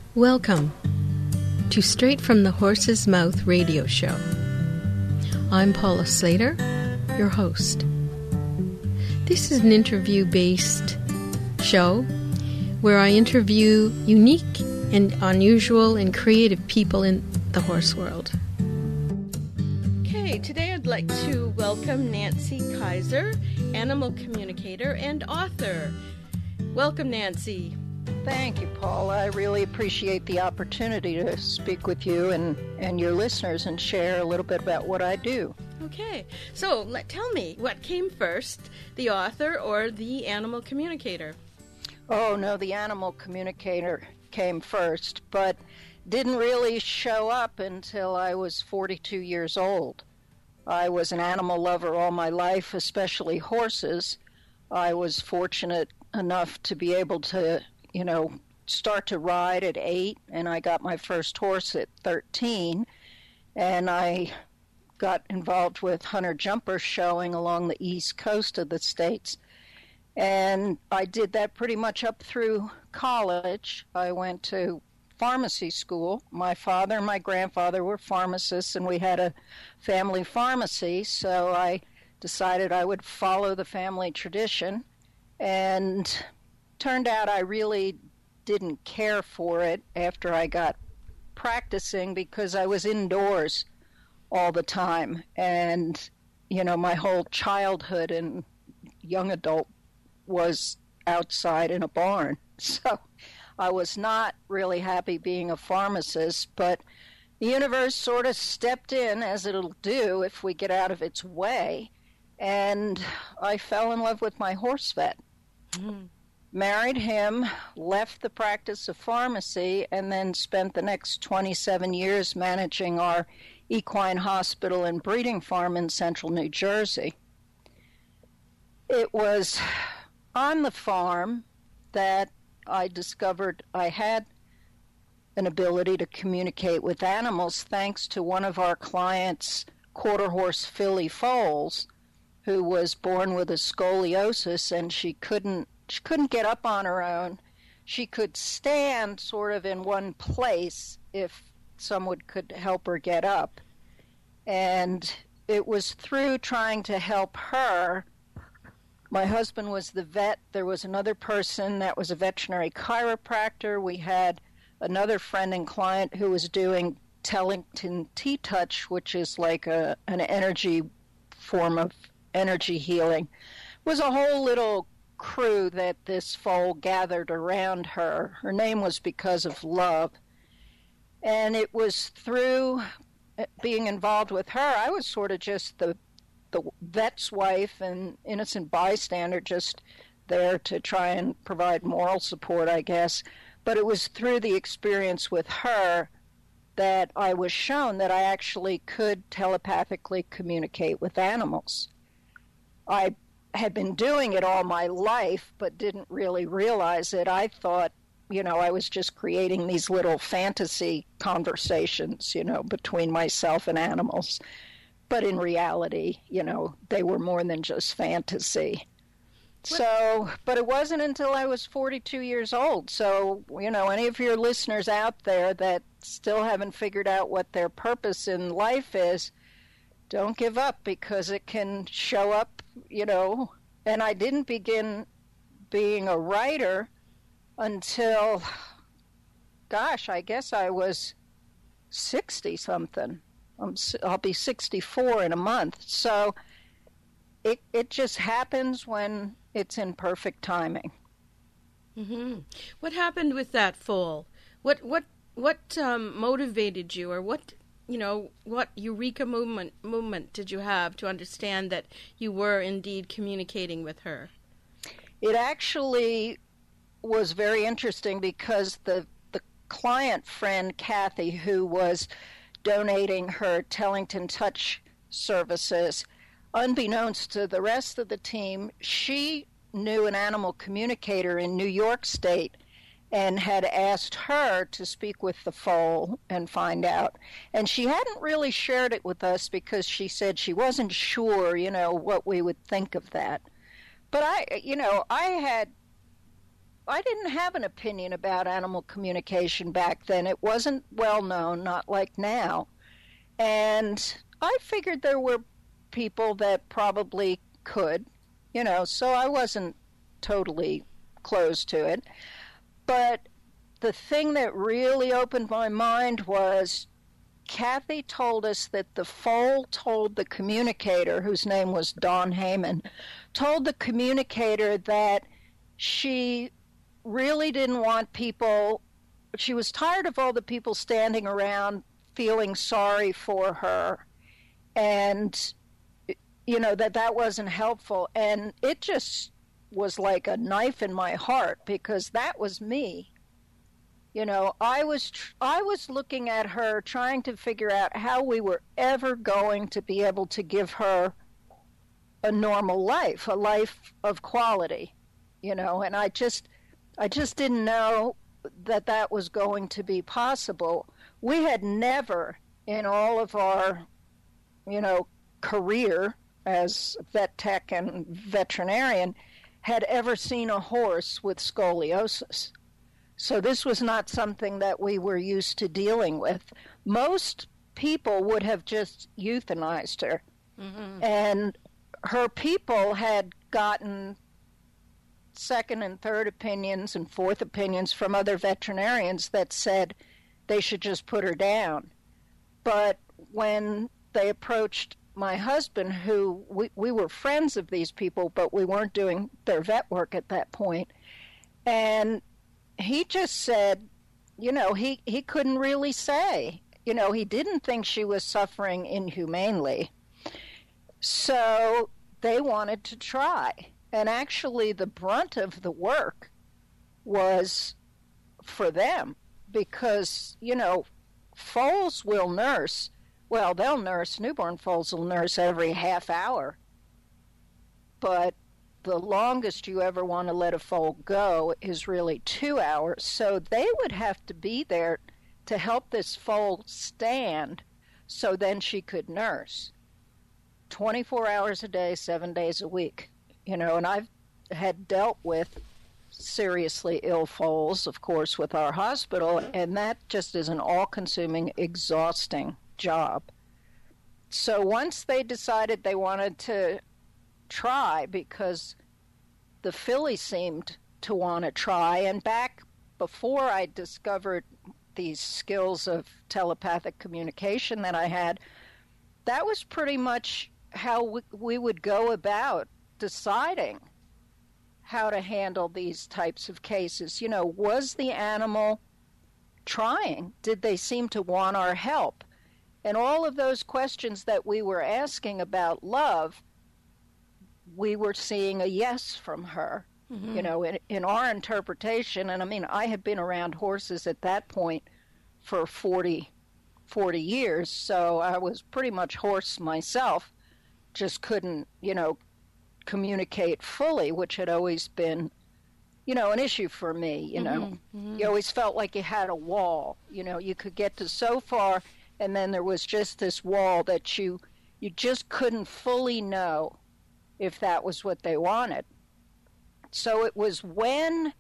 Welcome to Straight from the Horse's Mouth radio show. I'm Paula Slater, your host. This is an interview-based show where I interview unique and unusual and creative people in the horse world. Okay, today I'd like to welcome Nancy Kaiser, animal communicator and author. Welcome, Nancy. Thank you, Paula. I really appreciate the opportunity to speak with you and your listeners and share a little bit about what I do. Okay, so tell me, what came first, the author or the animal communicator? Oh, no, the animal communicator came first, but didn't really show up until I was 42 years old. I was an animal lover all my life, especially horses. I was fortunate enough to be able to start to ride at 8, and I got my first horse at 13, and I got involved with hunter jumper showing along the east coast of the states, and I did that pretty much up through college. I went to pharmacy school. My father and my grandfather were pharmacists, and we had a family pharmacy, so I decided I would follow the family tradition, and turned out I really didn't care for it after I got practicing because I was indoors all the time. And, my whole childhood and young adult was outside in a barn. So I was not really happy being a pharmacist, but the universe sort of stepped in, as it'll do if we get out of its way. And I fell in love with my horse vet. Married him, left the practice of pharmacy, and then spent the next 27 years managing our equine hospital and breeding farm in central New Jersey. It was on the farm that I discovered I had an ability to communicate with animals thanks to one of our clients' quarter horse filly foals, who was born with a scoliosis, and she couldn't get up on her own. She could stand sort of in one place if someone could help her get up. And it was through trying to help her. My husband was the vet. There was another person that was a veterinary chiropractor. We had another friend and client who was doing Tellington T-Touch, which is like an energy form of energy healing. It was a whole little crew that this foal gathered around her. Her name was Because of Love. And it was through being involved with her, I was sort of just the vet's wife and innocent bystander, just there to try and provide moral support, I guess. But it was through the experience with her that I was shown that I actually could telepathically communicate with animals. I had been doing it all my life, but didn't really realize it. I thought, I was just creating these little fantasy conversations, between myself and animals. But in reality, they were more than just fantasy. But it wasn't until I was 42 years old. So, any of your listeners out there that still haven't figured out what their purpose in life is, don't give up, because it can show up, And I didn't begin being a writer until, I guess I was 60-something. I'll be 64 in a month. So it just happens when it's in perfect timing. Mm-hmm. What happened with that foal? What motivated you, or what eureka movement did you have to understand that you were indeed communicating with her? It actually was very interesting because the client friend, Kathy, who was donating her Tellington Touch services, unbeknownst to the rest of the team, she knew an animal communicator in New York State and had asked her to speak with the foal and find out. And she hadn't really shared it with us because she said she wasn't sure, what we would think of that. But I had I didn't have an opinion about animal communication back then. It wasn't well known, not like now. And I figured there were people that probably could, so I wasn't totally closed to it. But the thing that really opened my mind was Kathy told us that the foal told the communicator, whose name was Dawn Heyman, told the communicator that she really didn't want people, she was tired of all the people standing around feeling sorry for her, and that wasn't helpful. And it just was like a knife in my heart, because that was me. I was looking at her, trying to figure out how we were ever going to be able to give her a normal life, a life of quality, and I just didn't know that was going to be possible. We had never, in all of our, career as vet tech and veterinarian, had ever seen a horse with scoliosis. So this was not something that we were used to dealing with. Most people would have just euthanized her. Mm-hmm. And her people had gotten second and third opinions and fourth opinions from other veterinarians that said they should just put her down. But when they approached my husband, who we were friends of these people, but we weren't doing their vet work at that point, and he just said, he couldn't really say. He didn't think she was suffering inhumanely. So they wanted to try. And actually, the brunt of the work was for them, because, foals will nurse. Well, they'll nurse, newborn foals will nurse every half hour. But the longest you ever want to let a foal go is really 2 hours. So they would have to be there to help this foal stand so then she could nurse 24 hours a day, 7 days a week. And I've had dealt with seriously ill foals, of course, with our hospital, and that just is an all-consuming, exhausting job. So once they decided they wanted to try, because the filly seemed to want to try, and back before I discovered these skills of telepathic communication that I had, that was pretty much how we would go about deciding how to handle these types of cases. Was the animal trying? Did they seem to want our help? And all of those questions that we were asking about love, we were seeing a yes from her, mm-hmm. In our interpretation. And I had been around horses at that point for 40 years, so I was pretty much horse myself, just couldn't, communicate fully, which had always been, an issue for me, Mm-hmm. Mm-hmm. You always felt like you had a wall, you could get to so far, and then there was just this wall that you just couldn't fully know if that was what they wanted. So it was when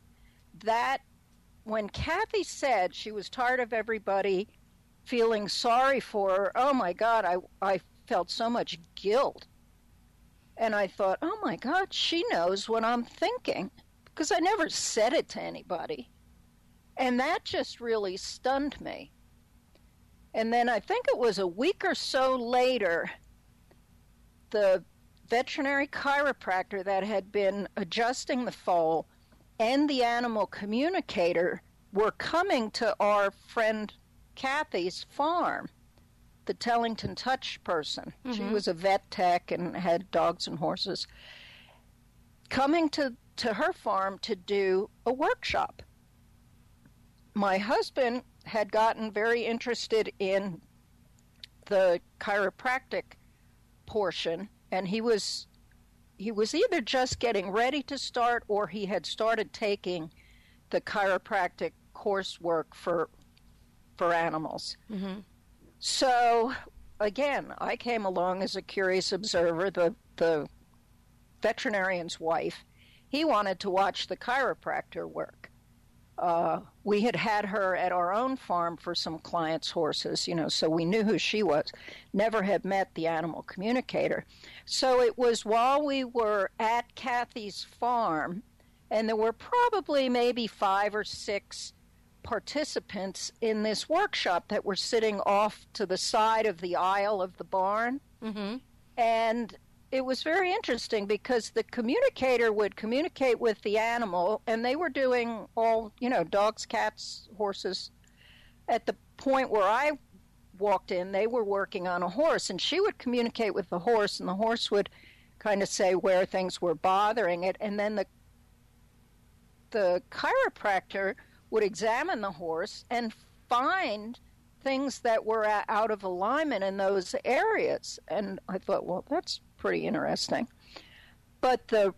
Kathy said she was tired of everybody feeling sorry for her, oh my God, I felt so much guilt. And I thought, oh my God, she knows what I'm thinking, because I never said it to anybody. And that just really stunned me. And then I think it was a week or so later, the veterinary chiropractor that had been adjusting the foal and the animal communicator were coming to our friend Kathy's farm, the Tellington Touch person. Mm-hmm. She was a vet tech and had dogs and horses, coming to her farm to do a workshop. My husband had gotten very interested in the chiropractic portion, and he was either just getting ready to start, or he had started taking the chiropractic coursework for animals. Mm-hmm. So again, I came along as a curious observer, the veterinarian's wife, he wanted to watch the chiropractor work. We had her at our own farm for some clients' horses, so we knew who she was. Never had met the animal communicator. So it was while we were at Kathy's farm, and there were probably maybe 5 or 6 participants in this workshop that were sitting off to the side of the aisle of the barn. Mm-hmm. And it was very interesting because the communicator would communicate with the animal, and they were doing all, dogs, cats, horses. At the point where I walked in, they were working on a horse, and she would communicate with the horse, and the horse would kind of say where things were bothering it, and then the chiropractor would examine the horse and find things that were out of alignment in those areas. And I thought, well, that's pretty interesting. But the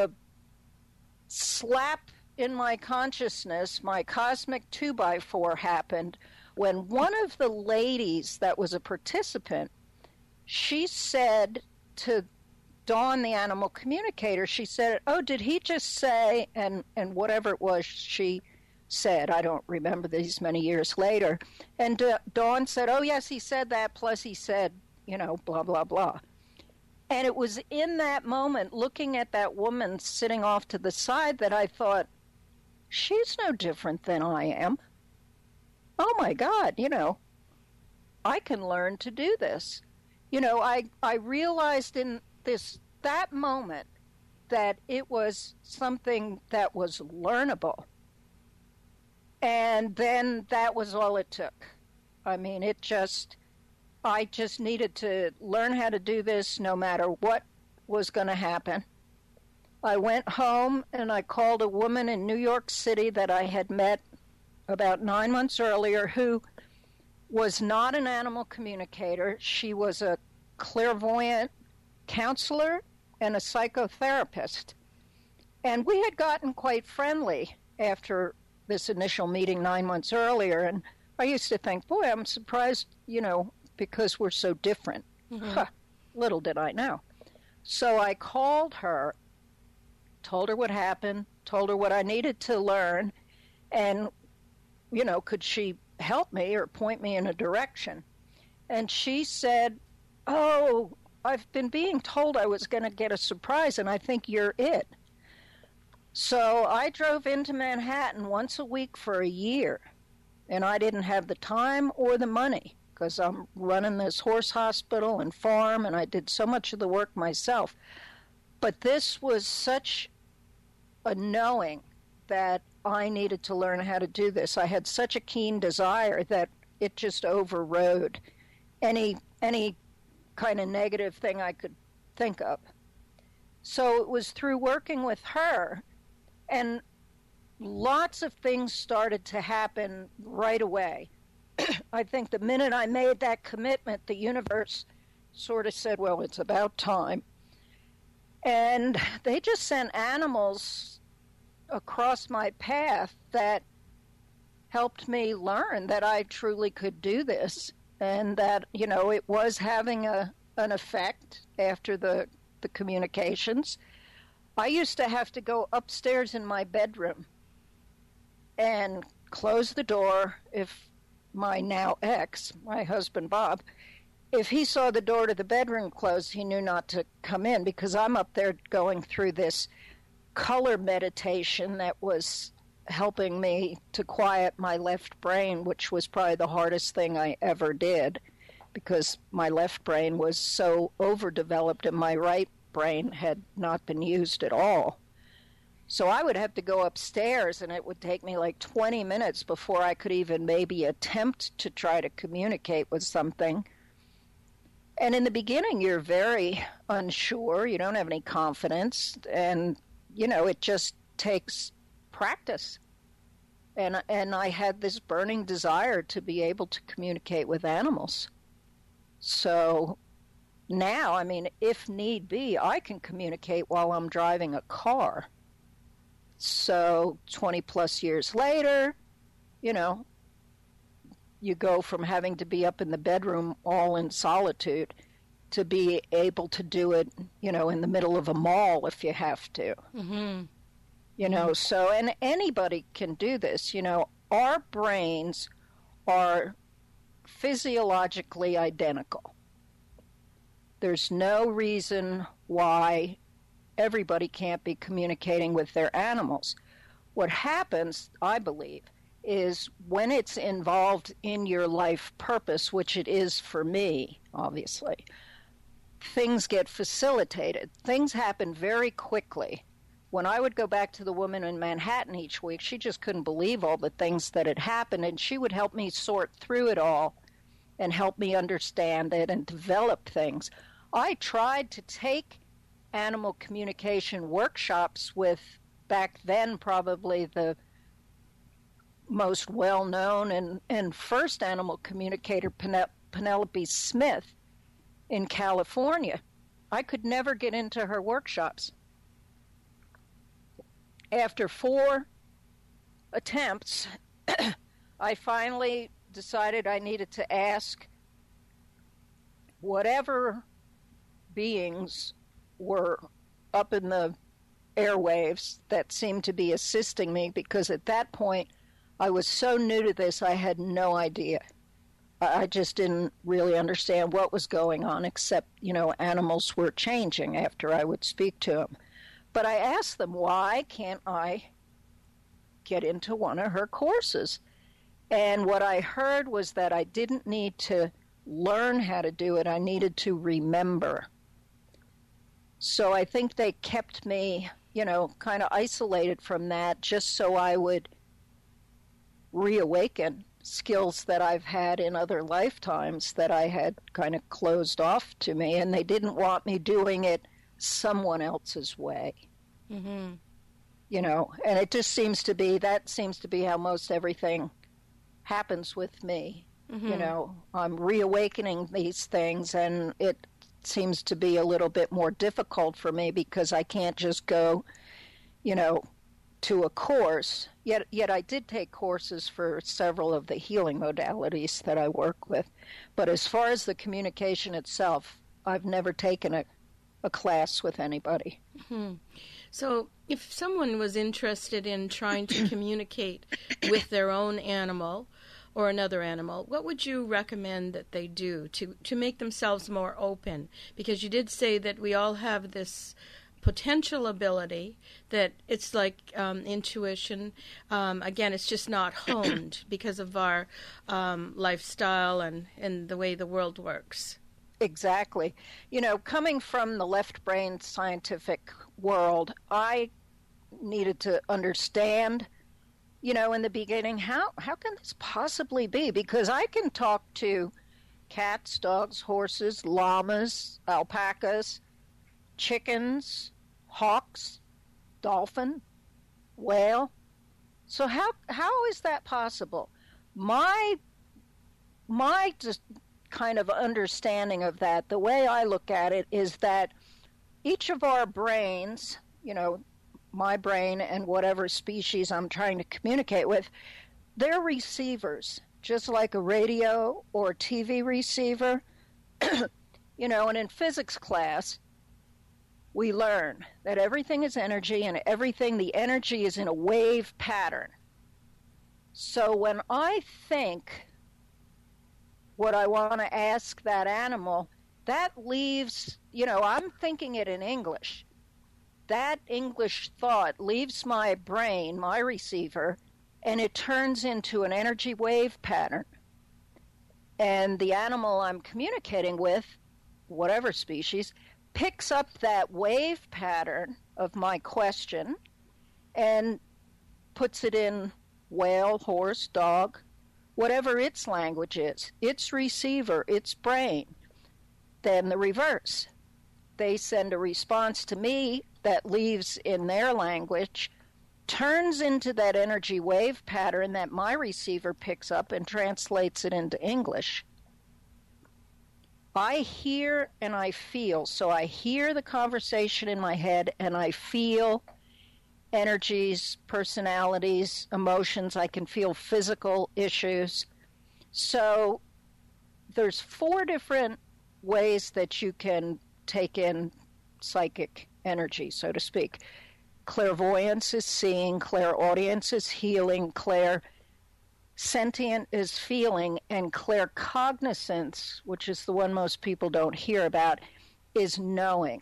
slap in my consciousness, my cosmic 2x4 happened when one of the ladies that was a participant, she said to Dawn, the animal communicator, she said, "Oh, did he just say," and whatever it was she said, I don't remember these many years later, and Dawn said, "Oh, yes, he said that, plus he said, blah, blah, blah." And it was in that moment, looking at that woman sitting off to the side, that I thought, she's no different than I am. Oh, my God, I can learn to do this. I realized in that moment that it was something that was learnable. And then that was all it took. I mean, I just needed to learn how to do this no matter what was going to happen. I went home and I called a woman in New York City that I had met about 9 months earlier who was not an animal communicator. She was a clairvoyant counselor and a psychotherapist. And we had gotten quite friendly after this initial meeting 9 months earlier, and I used to think, boy, I'm surprised, because we're so different. Mm-hmm. Little did I know. So I called her, told her what happened, told her what I needed to learn, and, could she help me or point me in a direction? And she said, "Oh, I've been being told I was going to get a surprise, and I think you're it." So I drove into Manhattan once a week for a year, and I didn't have the time or the money because I'm running this horse hospital and farm, and I did so much of the work myself. But this was such a knowing that I needed to learn how to do this. I had such a keen desire that it just overrode any kind of negative thing I could think of. So it was through working with her, and lots of things started to happen right away. I think the minute I made that commitment, the universe sort of said, well, it's about time. And they just sent animals across my path that helped me learn that I truly could do this, and that, it was having an effect after the communications. I used to have to go upstairs in my bedroom and close the door if my now ex, my husband Bob, if he saw the door to the bedroom closed, he knew not to come in, because I'm up there going through this color meditation that was helping me to quiet my left brain, which was probably the hardest thing I ever did, because my left brain was so overdeveloped and my right brain had not been used at all. So I would have to go upstairs, and it would take me like 20 minutes before I could even maybe attempt to try to communicate with something. And in the beginning, you're very unsure. You don't have any confidence. And, it just takes practice. And I had this burning desire to be able to communicate with animals. So now, if need be, I can communicate while I'm driving a car. So 20 plus years later, you go from having to be up in the bedroom all in solitude to be able to do it, in the middle of a mall if you have to. Mm-hmm. So, and anybody can do this. Our brains are physiologically identical. There's no reason why everybody can't be communicating with their animals. What happens, I believe, is when it's involved in your life purpose, which it is for me, obviously, things get facilitated. Things happen very quickly. When I would go back to the woman in Manhattan each week, she just couldn't believe all the things that had happened, and she would help me sort through it all and help me understand it and develop things. I tried to take animal communication workshops with, back then, probably the most well-known and first animal communicator, Penelope Smith, in California. I could never get into her workshops. After 4 attempts, I finally decided I needed to ask whatever beings were up in the airwaves that seemed to be assisting me, because at that point I was so new to this, I had no idea. I just didn't really understand what was going on, except, animals were changing after I would speak to them. But I asked them, why can't I get into one of her courses? And what I heard was that I didn't need to learn how to do it. I needed to remember. So I think they kept me, kind of isolated from that, just so I would reawaken skills that I've had in other lifetimes that I had kind of closed off to me, and they didn't want me doing it someone else's way. Mm-hmm. And it just seems to be how most everything happens with me. Mm-hmm. I'm reawakening these things, and it seems to be a little bit more difficult for me because I can't just go, to a course. Yet I did take courses for several of the healing modalities that I work with. But as far as the communication itself, I've never taken a class with anybody. Mm-hmm. So if someone was interested in trying to communicate with their own animal or another animal, what would you recommend that they do to make themselves more open? Because you did say that we all have this potential ability, that it's like intuition. Again, it's just not honed because of our lifestyle and the way the world works. Exactly. Coming from the left brain scientific world, I needed to understand, in the beginning, how can this possibly be? Because I can talk to cats, dogs, horses, llamas, alpacas, chickens, hawks, dolphin, whale. So how is that possible? My just kind of understanding of that, the way I look at it, is that each of our brains, my brain and whatever species I'm trying to communicate with, they're receivers, just like a radio or TV receiver. And in physics class, we learn that everything is energy, and the energy is in a wave pattern. So when I think what I want to ask that animal, that leaves, I'm thinking it in English. That English thought leaves my brain, my receiver, and it turns into an energy wave pattern. And the animal I'm communicating with, whatever species, picks up that wave pattern of my question and puts it in whale, horse, dog, whatever its language is, its receiver, its brain. Then the reverse. They send a response to me that leaves in their language, turns into that energy wave pattern that my receiver picks up and translates it into English. I hear and I feel. So I hear the conversation in my head and I feel energies, personalities, emotions. I can feel physical issues. So there's 4 different ways that you can take in psychic energy, so to speak. Clairvoyance is seeing, clairaudience is healing, clairsentient is feeling, and claircognizance, which is the one most people don't hear about, is knowing.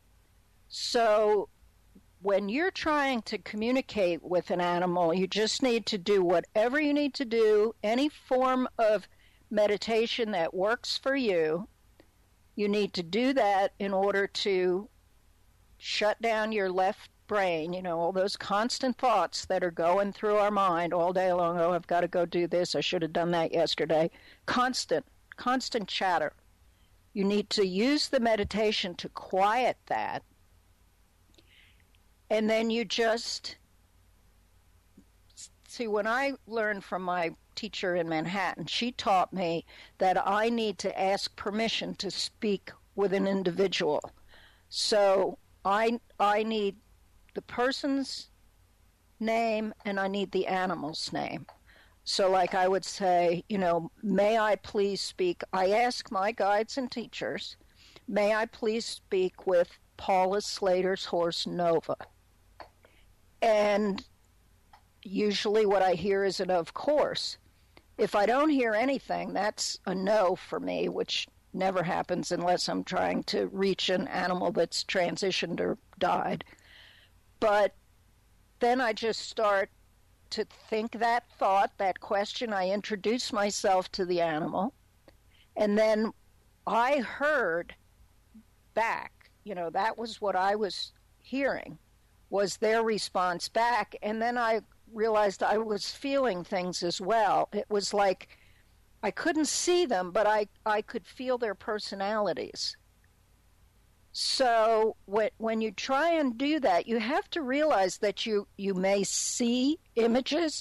So when you're trying to communicate with an animal, you just need to do whatever you need to do, any form of meditation that works for you. You need to do that in order to shut down your left brain, you know, all those constant thoughts that are going through our mind all day long. Oh, I've got to go do this. I should have done that yesterday. Constant chatter. You need to use the meditation to quiet that. And then you just see, when I learned from my teacher in Manhattan, she taught me that I need to ask permission to speak with an individual. So I need the person's name and I need the animal's name. So like I would say, you know, may I please speak? I ask my guides and teachers, may I please speak with Paula Slater's horse Nova? And usually what I hear is an of course. If I don't hear anything, that's a no for me, which never happens unless I'm trying to reach an animal that's transitioned or died. But then I just start to think that thought, that question. I introduce myself to the animal, and then I heard back, you know, that was what I was hearing, was their response back. And then I realized I was feeling things as well. It was like I couldn't see them, but I could feel their personalities. So when you try and do that, you have to realize that you may see images.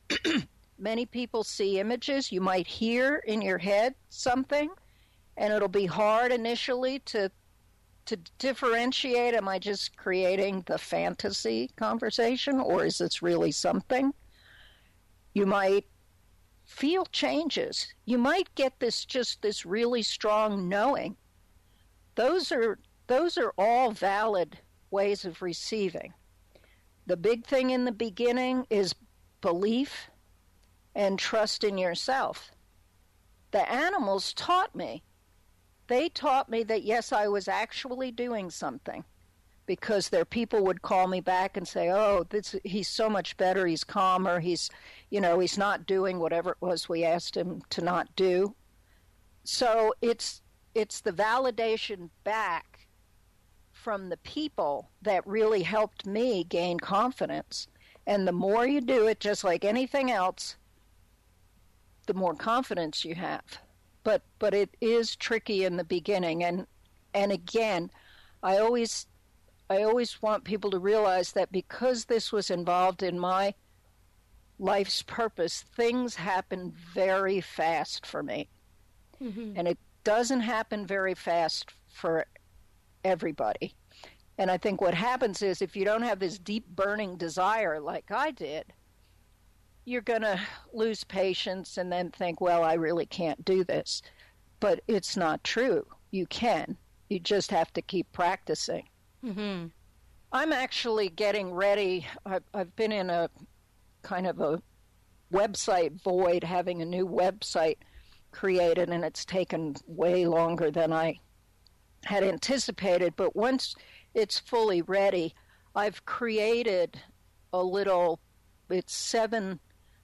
Many people see images. You might hear in your head something, and it'll be hard initially to differentiate, am I just creating the fantasy conversation, or is this really something? You might feel changes. You might get this really strong knowing. Those are all valid ways of receiving. The big thing in the beginning is belief and trust in yourself. The animals taught me. They taught me that, yes, I was actually doing something, because their people would call me back and say, oh, he's so much better, he's calmer, he's not doing whatever it was we asked him to not do. So it's the validation back from the people that really helped me gain confidence. And the more you do it, just like anything else, the more confidence you have. But it is tricky in the beginning. And again, I always want people to realize that because this was involved in my life's purpose, things happen very fast for me. Mm-hmm. And it doesn't happen very fast for everybody. And I think what happens is, if you don't have this deep burning desire like I did, you're going to lose patience and then think, well, I really can't do this. But it's not true. You can. You just have to keep practicing. Mm-hmm. I'm actually getting ready. I've been in a kind of a website void, having a new website created, and it's taken way longer than I had anticipated. But once it's fully ready, I've created a little, it's seven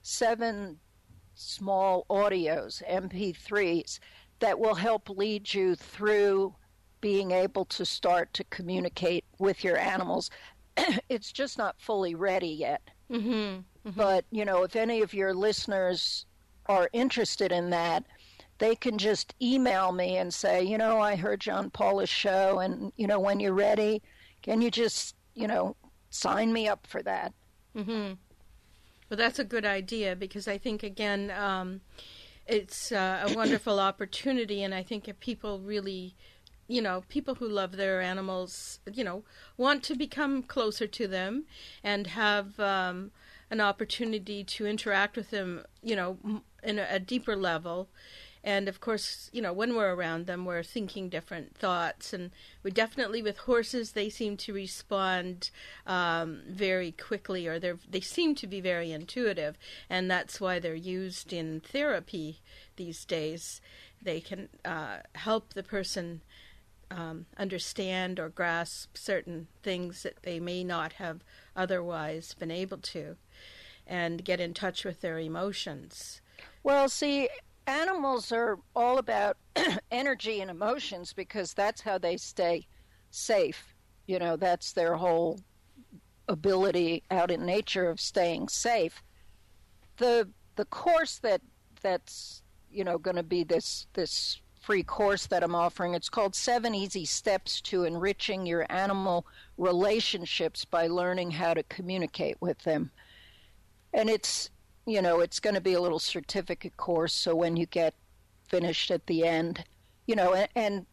small audios, MP3s, that will help lead you through being able to start to communicate with your animals. It's just not fully ready yet. Mm-hmm. Mm-hmm. But, if any of your listeners are interested in that, they can just email me and say, I heard John Paula's show, and, when you're ready, can you just, sign me up for that? Mm-hmm. Well, that's a good idea, because I think, again, it's a wonderful opportunity, and I think if people really, people who love their animals, want to become closer to them and have an opportunity to interact with them, in a deeper level, And of course, when we're around them, we're thinking different thoughts. And we definitely, with horses, they seem to respond very quickly, or they seem to be very intuitive. And that's why they're used in therapy these days. They can help the person understand or grasp certain things that they may not have otherwise been able to, and get in touch with their emotions. Well, see, animals are all about energy and emotions because that's how they stay safe. That's their whole ability out in nature of staying safe. The course that's going to be this free course that I'm offering, it's called 7 Easy Steps to Enriching Your Animal Relationships by Learning How to Communicate with Them. And it's going to be a little certificate course, so when you get finished at the end, and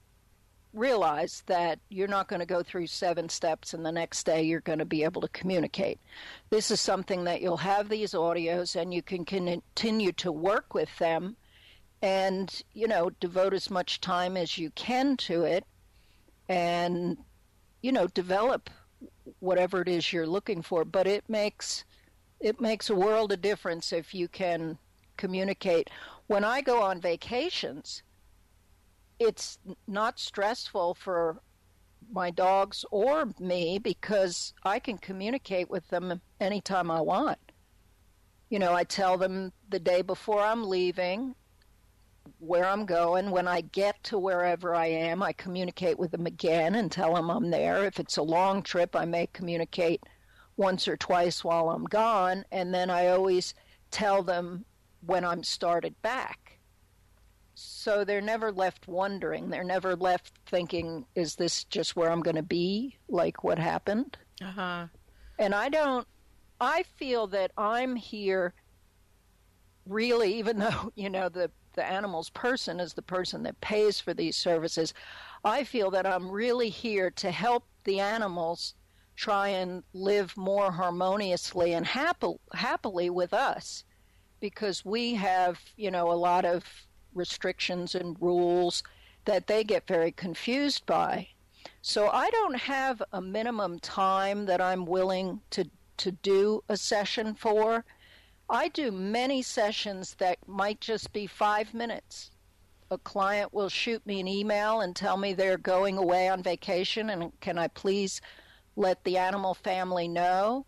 realize that you're not going to go through 7 steps and the next day you're going to be able to communicate. This is something that you'll have these audios and you can continue to work with them and, devote as much time as you can to it and, develop whatever it is you're looking for. But it makes a world of difference if you can communicate. When I go on vacations, it's not stressful for my dogs or me because I can communicate with them anytime I want. I tell them the day before I'm leaving where I'm going. When I get to wherever I am, I communicate with them again and tell them I'm there. If it's a long trip, I may communicate once or twice while I'm gone, and then I always tell them when I'm started back. So they're never left wondering. They're never left thinking, is this just where I'm going to be? Like what happened? Uh-huh. And I feel that I'm here really, even though, the animal's person is the person that pays for these services, I feel that I'm really here to help the animals try and live more harmoniously and happily with us, because we have, a lot of restrictions and rules that they get very confused by. So I don't have a minimum time that I'm willing to do a session for. I do many sessions that might just be 5 minutes. A client will shoot me an email and tell me they're going away on vacation and can I please let the animal family know.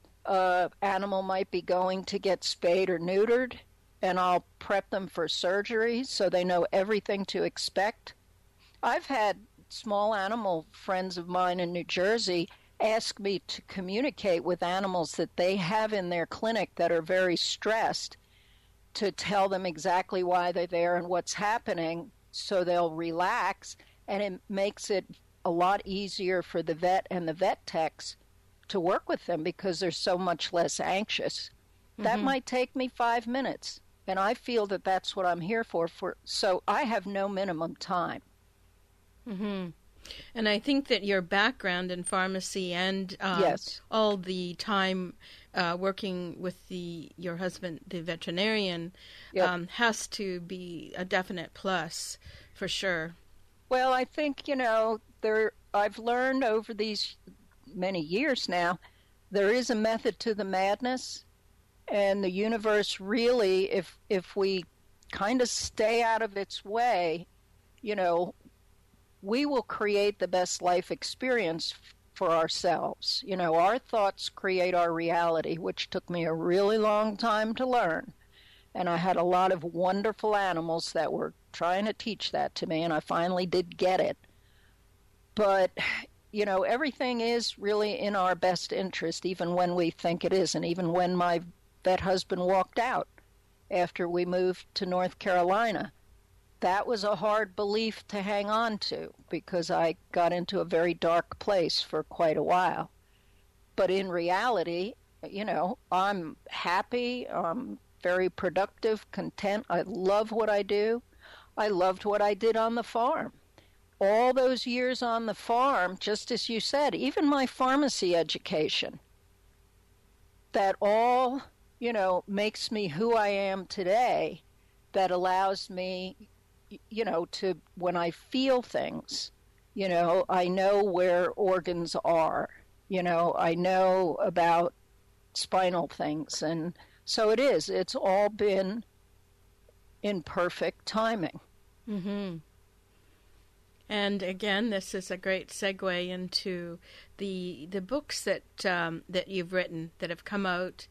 Animal might be going to get spayed or neutered, and I'll prep them for surgery so they know everything to expect. I've had small animal friends of mine in New Jersey ask me to communicate with animals that they have in their clinic that are very stressed, to tell them exactly why they're there and what's happening so they'll relax, and it makes it a lot easier for the vet and the vet techs to work with them because they're so much less anxious. Mm-hmm. That might take me 5 minutes, and I feel that that's what I'm here for. So I have no minimum time. Mm-hmm. And I think that your background in pharmacy and yes, all the time working with your husband, the veterinarian, yep, has to be a definite plus for sure. Well, I think, I've learned over these many years now, there is a method to the madness, and the universe really, if we kind of stay out of its way, we will create the best life experience for ourselves. Our thoughts create our reality, which took me a really long time to learn. And I had a lot of wonderful animals that were trying to teach that to me, and I finally did get it. But, everything is really in our best interest, even when we think it isn't. Even when my vet husband walked out after we moved to North Carolina, that was a hard belief to hang on to because I got into a very dark place for quite a while. But in reality, I'm happy, I'm very productive, content. I love what I do. I loved what I did on the farm. All those years on the farm, just as you said, even my pharmacy education, that all, makes me who I am today. that allows me, to, when I feel things, I know where organs are, I know about spinal things. And so it's all been in perfect timing. Mm-hmm. And again, this is a great segue into the books that you've written that have come out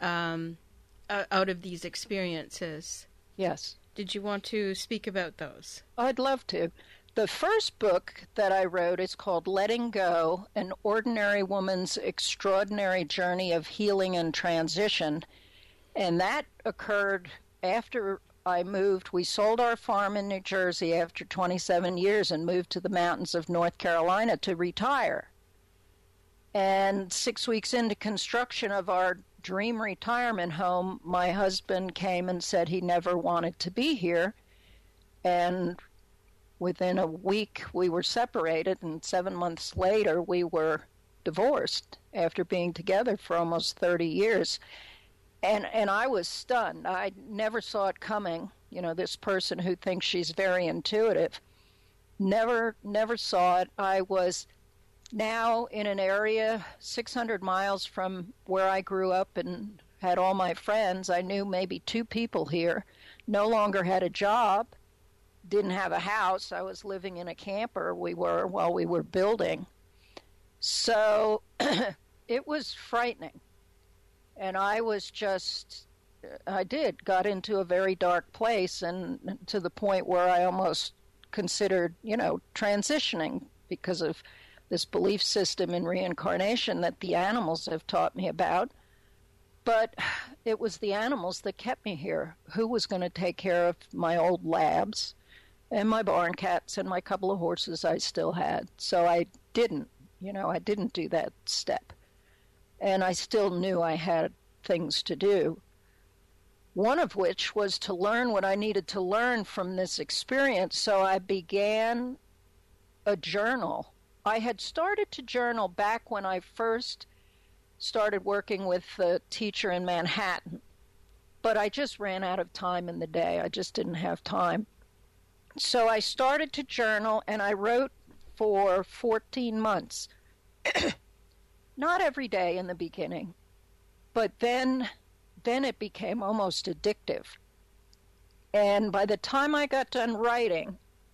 of these experiences. Yes. Did you want to speak about those? I'd love to. The first book that I wrote is called Letting Go, An Ordinary Woman's Extraordinary Journey of Healing and Transition. And that occurred after I moved. We sold our farm in New Jersey after 27 years and moved to the mountains of North Carolina to retire. And 6 weeks into construction of our dream retirement home, my husband came and said he never wanted to be here. And within a week, we were separated, and 7 months later, we were divorced after being together for almost 30 years. And I was stunned. I never saw it coming. This person who thinks she's very intuitive, never saw it. I was now in an area 600 miles from where I grew up and had all my friends. I knew maybe 2 people here, no longer had a job, didn't have a house. I was living in a camper while we were building. So it was frightening. And I got into a very dark place, and to the point where I almost considered, transitioning because of this belief system in reincarnation that the animals have taught me about. But it was the animals that kept me here. Who was going to take care of my old labs and my barn cats and my couple of horses I still had? So I didn't do that step. And I still knew I had things to do. One of which was to learn what I needed to learn from this experience. So I began a journal. I had started to journal back when I first started working with a teacher in Manhattan. But I just ran out of time in the day. I just didn't have time. So I started to journal, and I wrote for 14 months. Not every day in the beginning, but then it became almost addictive. And by the time I got done writing,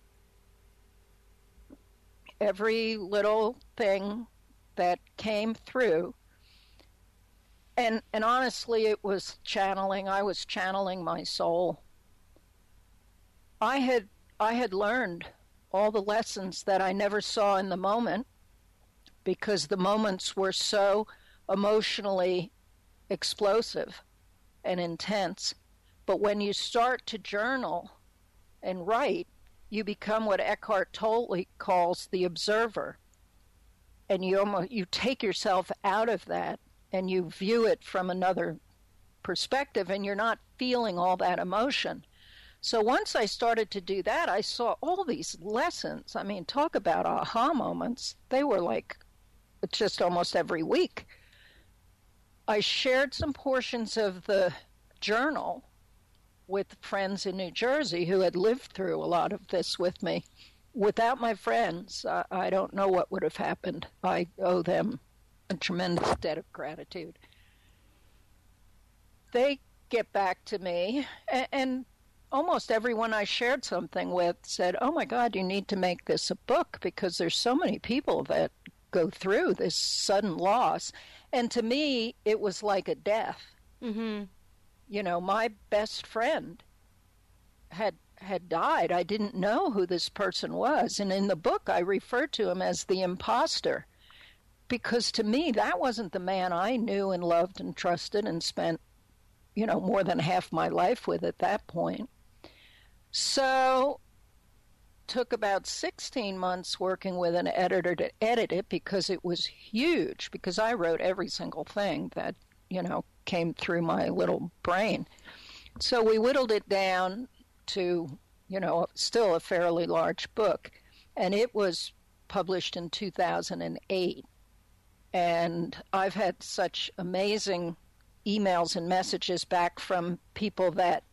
every little thing that came through, and honestly, it was channeling. I was channeling my soul. I had learned all the lessons that I never saw in the moment, because the moments were so emotionally explosive and intense. But when you start to journal and write, you become what Eckhart Tolle calls the observer. And you take yourself out of that and you view it from another perspective, and you're not feeling all that emotion. So once I started to do that, I saw all these lessons. I mean, talk about aha moments. They were like just almost every week. I shared some portions of the journal with friends in New Jersey who had lived through a lot of this with me. Without my friends, I don't know what would have happened. I owe them a tremendous debt of gratitude. They get back to me, and almost everyone I shared something with said, "Oh my God, you need to make this a book, because there's so many people that go through this sudden loss." And to me, it was like a death. Mm-hmm. My best friend had died. I didn't know who this person was. And in the book, I refer to him as the imposter, because to me, that wasn't the man I knew and loved and trusted and spent, more than half my life with at that point. So took about 16 months working with an editor to edit it, because it was huge, because I wrote every single thing that, came through my little brain. So we whittled it down to, still a fairly large book, and it was published in 2008. And I've had such amazing emails and messages back from people that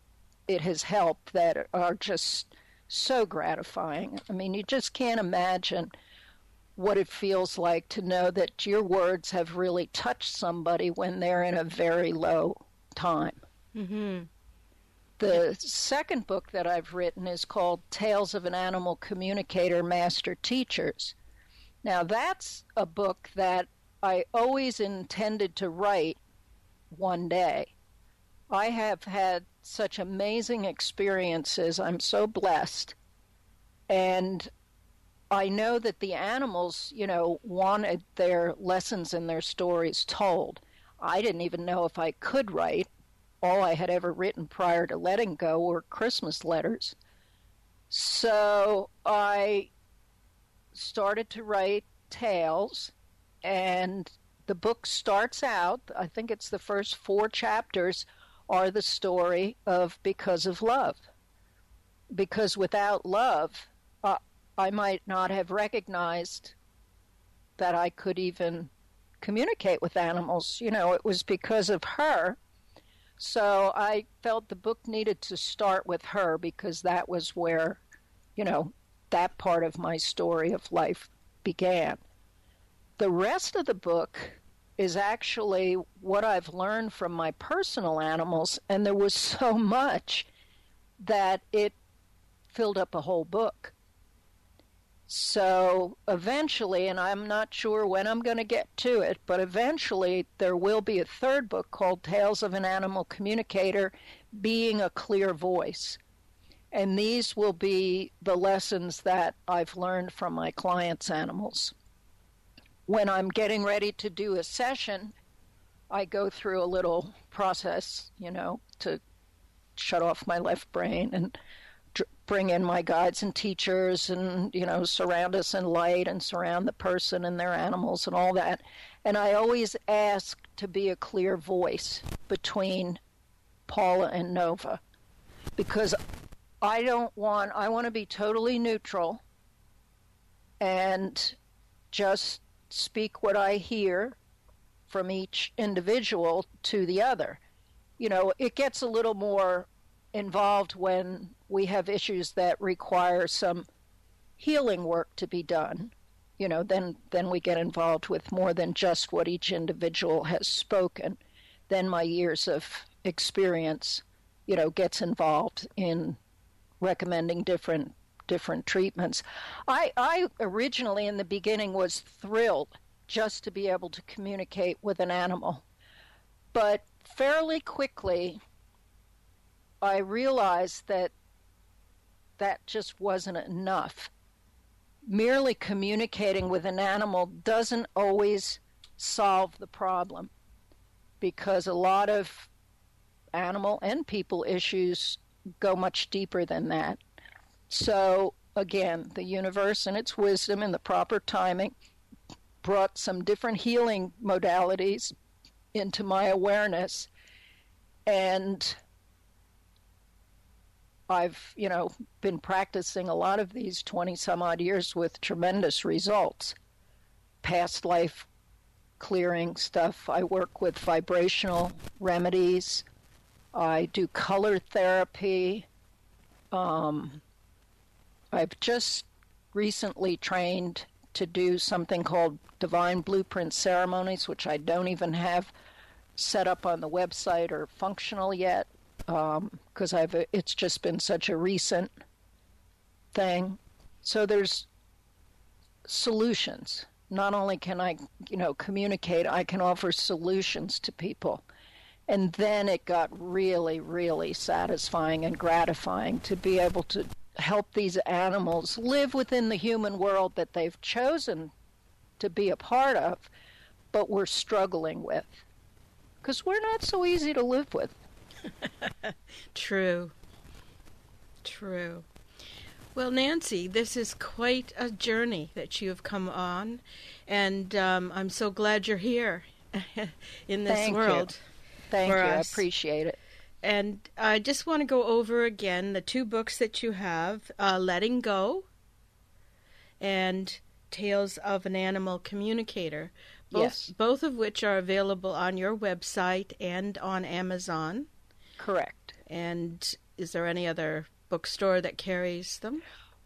it has helped that are just so gratifying. I mean, you just can't imagine what it feels like to know that your words have really touched somebody when they're in a very low time. Mm-hmm. The second book that I've written is called Tales of an Animal Communicator, Master Teachers. Now, that's a book that I always intended to write one day. I have had such amazing experiences. I'm so blessed. And I know that the animals, wanted their lessons and their stories told. I didn't even know if I could write. All I had ever written prior to letting go were Christmas letters. So I started to write tales, and the book starts out, I think it's the first 4 chapters, are the story of Because of Love. Because without love, I might not have recognized that I could even communicate with animals. It was because of her. So I felt the book needed to start with her because that was where, that part of my story of life began. The rest of the book is actually what I've learned from my personal animals, and there was so much that it filled up a whole book. So eventually, and I'm not sure when I'm going to get to it, but eventually there will be a third book called Tales of an Animal Communicator, Being a Clear Voice. And these will be the lessons that I've learned from my clients' animals. When I'm getting ready to do a session, I go through a little process, to shut off my left brain and bring in my guides and teachers and, surround us in light and surround the person and their animals and all that. And I always ask to be a clear voice between Paula and Nova, because I want to be totally neutral and just speak what I hear from each individual to the other. It gets a little more involved when we have issues that require some healing work to be done. Then we get involved with more than just what each individual has spoken. Then my years of experience, gets involved in recommending different treatments. I originally in the beginning was thrilled just to be able to communicate with an animal. But fairly quickly, I realized that just wasn't enough. Merely communicating with an animal doesn't always solve the problem, because a lot of animal and people issues go much deeper than that. So, again, the universe and its wisdom and the proper timing brought some different healing modalities into my awareness, and I've, been practicing a lot of these 20-some-odd years with tremendous results. Past life clearing stuff. I work with vibrational remedies. I do color therapy. I've just recently trained to do something called Divine Blueprint Ceremonies, which I don't even have set up on the website or functional yet, because it's just been such a recent thing. So there's solutions. Not only can I, communicate, I can offer solutions to people. And then it got really, really satisfying and gratifying to be able to help these animals live within the human world that they've chosen to be a part of, but we're struggling with. Because we're not so easy to live with. True. Well, Nancy, this is quite a journey that you have come on, and I'm so glad you're here in this world. Thank you. I appreciate it. And I just want to go over again the 2 books that you have, Letting Go and Tales of an Animal Communicator, both of which are available on your website and on Amazon. Correct. And is there any other bookstore that carries them?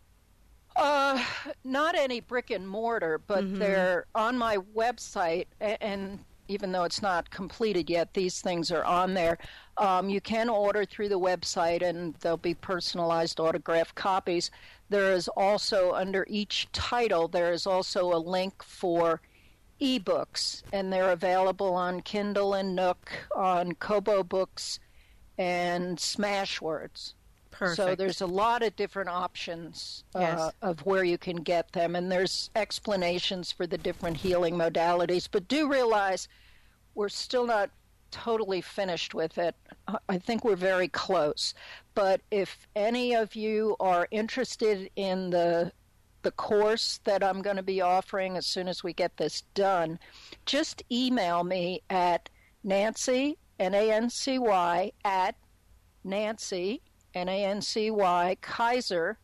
Not any brick and mortar, but they're on my website, and even though it's not completed yet, these things are on there. You can order through the website, and there'll be personalized autographed copies. There is also, under each title, there is also a link for ebooks, and they're available on Kindle and Nook, on Kobo Books, and Smashwords. Perfect. So there's a lot of different options Yes. of where you can get them, and there's explanations for the different healing modalities. But do realize we're still not totally finished with it. I think we're very close. But if any of you are interested in the course that I'm going to be offering as soon as we get this done, just email me at Nancy, Nancy, at Nancy, Nancy, Kaiser,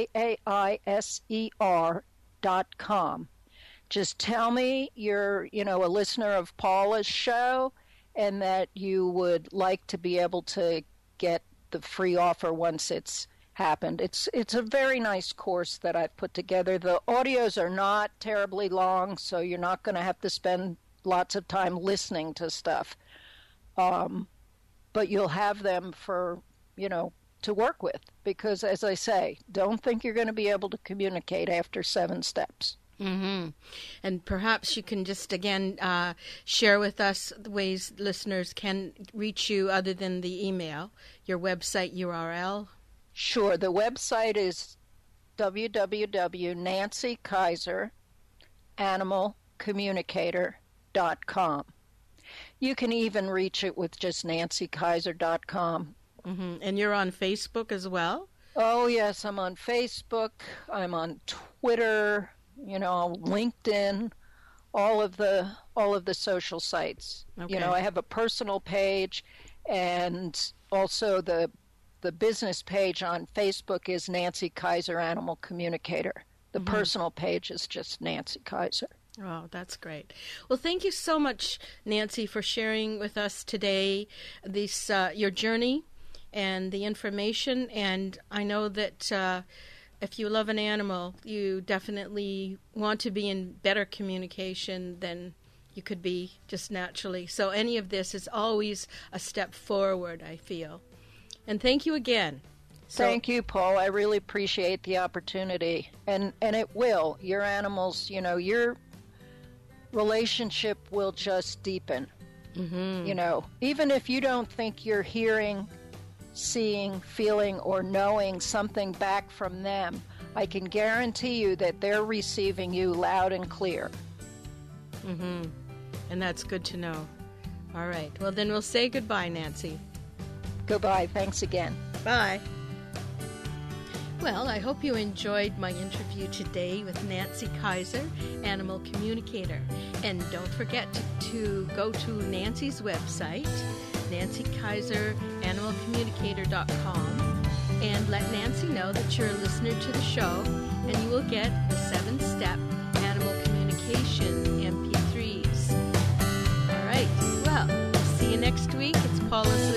KAISER.com. Just tell me you're, a listener of Paula's show and that you would like to be able to get the free offer once it's happened. It's a very nice course that I've put together. The audios are not terribly long, so you're not going to have to spend lots of time listening to stuff. But you'll have them for, to work with, because as I say, don't think you're going to be able to communicate after 7 steps. Mm-hmm. And perhaps you can just again share with us the ways listeners can reach you other than the email, your website URL. Sure. The website is www.nancykaiseranimalcommunicator.com. You can even reach it with just nancykaiser.com. Mm-hmm. And you're on Facebook as well? Oh, yes. I'm on Facebook. I'm on Twitter, LinkedIn, all of the social sites. Okay. I have a personal page, and also the business page on Facebook is Nancy Kaiser Animal Communicator. The personal page is just Nancy Kaiser. Oh, that's great. Well, thank you so much, Nancy, for sharing with us today this your journey and the information. And I know that if you love an animal, you definitely want to be in better communication than you could be just naturally. So any of this is always a step forward, I feel. And thank you again. Thank you, Paul. I really appreciate the opportunity. And it will. Your animals, your relationship will just deepen. Mm-hmm. Even if you don't think you're hearing, seeing, feeling, or knowing something back from them, I can guarantee you that they're receiving you loud and clear. Mm-hmm. And that's good to know. All right. Well, then we'll say goodbye, Nancy. Goodbye. Thanks again. Bye. Well, I hope you enjoyed my interview today with Nancy Kaiser, Animal Communicator. And don't forget to go to Nancy's website, nancykaiseranimalcommunicator.com, and let Nancy know that you're a listener to the show, and you will get the 7-step animal communication MP3s. All right. Well, see you next week. It's Paula